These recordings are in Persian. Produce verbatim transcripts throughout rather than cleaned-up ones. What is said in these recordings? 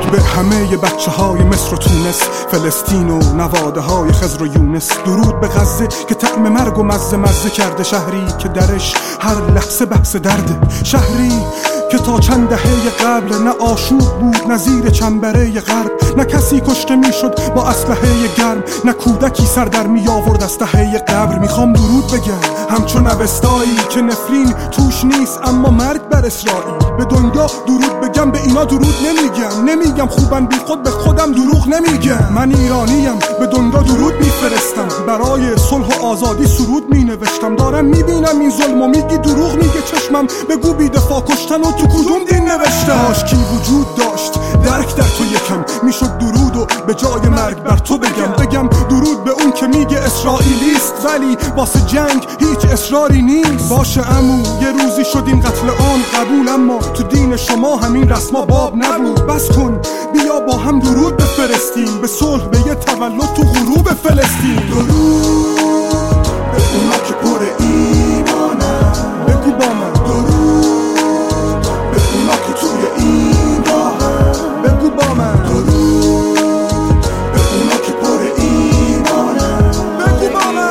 درود به همه بچه های مصر و تونس، فلسطین و نواده های خضر و یونس. درود به غزه که طعم مرگ و مزه مزه کرده، شهری که درش هر لحظه بحث درده، شهری که تا چند دهه قبل نه آشوب بود نه زیر چنبره غرب، نه کسی کشته میشد با اسلحه گرم، نه کودکی سر در می آورد از دهه قبر. میخوام درود بگم همچون اوستایی که نفرین توش نیست اما مرگ بر اسرائیل. به دنیا درود بگم به اینا درود نمیگم، نمیگم خوبن بی خود به خودم دروغ نمیگم. من ایرانیم به دنیا درود میفرستم، برای صلح و آزادی سرود مینوشتم. دارم میبینم این ظلم و میگی دروغ میگه چشمم، بگو بی دفاع کشتن و تو کدوم دین نوشته؟ عاشقی وجود داشت درک در تو یکم، میشد درود و به جای مرگ بر تو بگم. بگم درود به اون که میگه اسرائیلیست ولی واسه جنگ هیچ اصراری نیست. باشه عمو یه روزی شد این قتل عام قبول، اما تو دین شما همین رسما باب نبود. بس کن بیا با هم درود بفرستیم به صلح، به یه تولد تو غروب فلسطین. درود به اونا که پر ایمانن، بگو با من درود به اونا که توی این راهن، بگو با من درود به اونا که پر ایمانن، بگو با من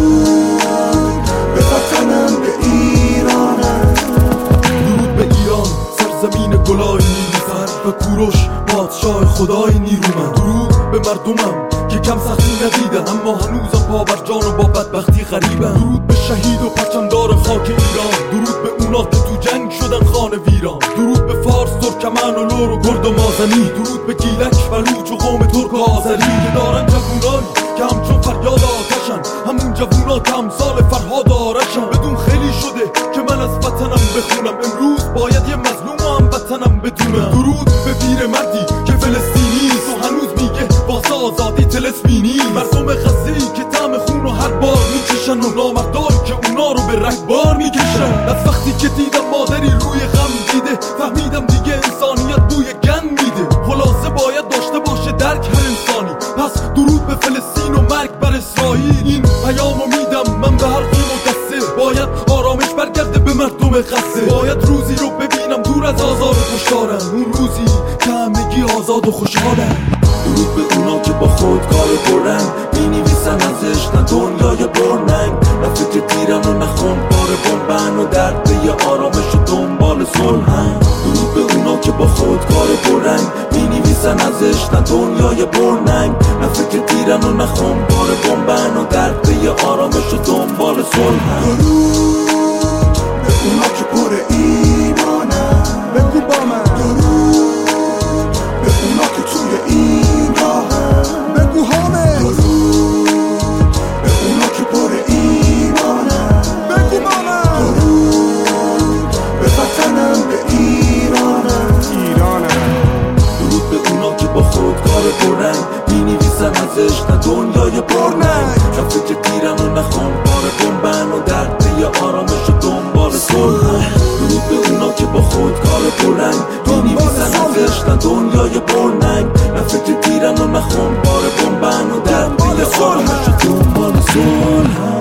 درود به وطنم به ایرانم. درود به ایران سرزمین گلای نیلوفر و کوروش پادشاه خدای نیرومند. درود به مردمم که کم سختی ندیدن اما هنوزم پا بر جان و با بدبختی غریبن. درود به شهید و پرچمدار خاک ایران، درود به اونا که تو جنگ شدن خانه ویران. درود به فارس، ترکمن و لور و گرد و مازنی. درود به گیلک، بلوچ و قوم ترک و آذری که دارن جوونایی که همچون فریاد آتشن، همون جوونا که امثال فرهاد آرشن. بدون خیلی شده که من از وطنم بخونم، امروز باید یه مظلوم و هم وطنم بدونم. درود به پیر مردی که فلسطینیست و هنوز میگه واسه آزادی طلسمینی. مردم غزه‌ای که طعم خون و هر بار میکشن و نامردایی که اونا رو به رگبار میکشن. از وقتی که دیدم مادری روی غم دیده فهمیدم دیگه انسانیت بوی گن میده. خلاصه باید داشته باشه درک هر انسانی. پس درود به فلسطین و مرگ بر اسرائیل. این پیامو میدم من به هر قوم و دسته، باید آرامش برگرده به مردم غزه. باید روزی رو ببینم دور از آزار و کشتارن، اون روزی که همگی آزاد و خوشحالن. درود به اونا که با خود کار برن، مینویسن ازش نه دنیای برننگ، نه فکر تیرن و نه خونبار بمبن و درد به یه آرامش و دنبال صلحن. درود به اونا که با خود کار برن، مینویسن ازش نه دنیای برننگ، نه فکر تیرن و نه خونبار بمبن و درد به یه آرامش و دنبال صلحن. درود به اونا که پر ایمانن، بگو با من درود به اونا که توی این راهن، بگو همه درود به اونا که پر ایمانن، بگو با من درود به وطنم به ایرانم ایرانم. درود به اونا که با خود کار برن، مینویسن ازش نه دنیای برننگ، نه فکر تیرن و نه خونبار بمبن و درد به یه آرامش و دنبال صلحن. درود به اونا که با خود کار برن، مینویسن ازش نه دنیای برننگ، نه فکر تیرن و نه خونبار بمبن و درد به یه آرامش و دنبال صلحن.